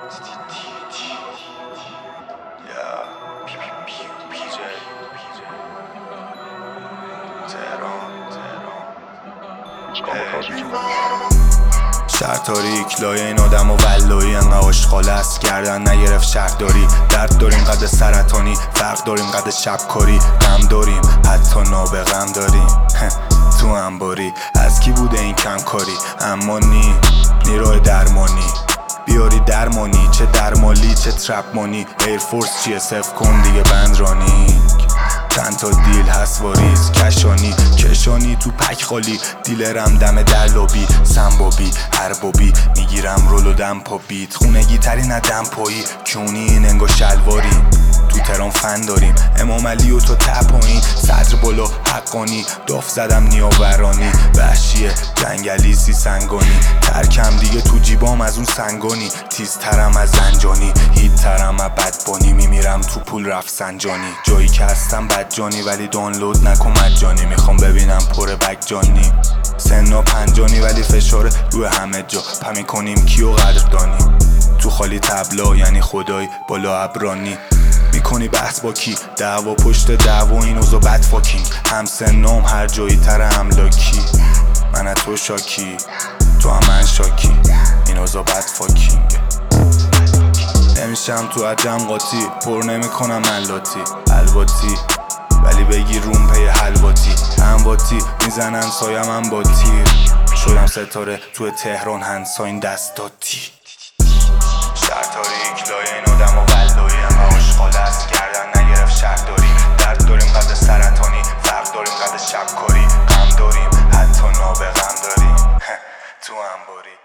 شهر تاریک لایه این آدم و ولایی انقدر آشغال است گردن نگرفت شهرداری. درد داریم قد سرطانی، فرق داریم قد شبکاری. غم داریم حتی نابغم داریم تو انباری. از کی بوده این کم کاری؟ اما نیروی درمانی بیاری درمانی، چه درمالی چه ترپمانی. ایرفورس چیه صف کن دیگه بندرانی. چند تا دیل هست واریز کشانی تو پک خالی. دیلرم دم در لابی سنبابی اربابی میگیرم رول و دم پا بیت خونگی ترین ادم پایی. کیونی این انگا شلواری تو تران فن داریم. امام علی و تو تپایین صدر بالا حقانی. داف زدم نیاورانی وحشیه جنگلی سی سنگانی. ترکم دیگه تو جیبام از اون سنگانی. تیزترم از زنجانی هیتترم از بدبانی. میمیرم تو پول رفسنجانی. جایی که هستم بدجانی ولی دانلود نکن مجانی. میخوام ببینم پر بگجانی سنا پنجانی ولی فشار روی همه جا. پمی کنیم کیو قدردانی تو خالی تبلا یعنی خدای بالا ابرانی. میکنی بحث با کی؟ دعوا پشت دعوا این اوزا بد فاکینگ. هم سنام هر جایی تر املاکی. من از تو شاکی تو هم من شاکی. این اوزا بد فاکینگ. نمیشم تو عجم قاطی پر نمیکنم ملاتی الواتی ولی بگی روم پی حلواتی. همواتی میزنن سایم هم با تیر. شدم ستاره تو تهران هنساین دستاتی. شهر تاریک لایه این آدم و ولایی انقدر آشغال است گردن نگرفت شهرداری. درد داریم قد سرطانی، فرق داریم قد شبکاری. غم داریم حتی نابغم داریم تو انباری.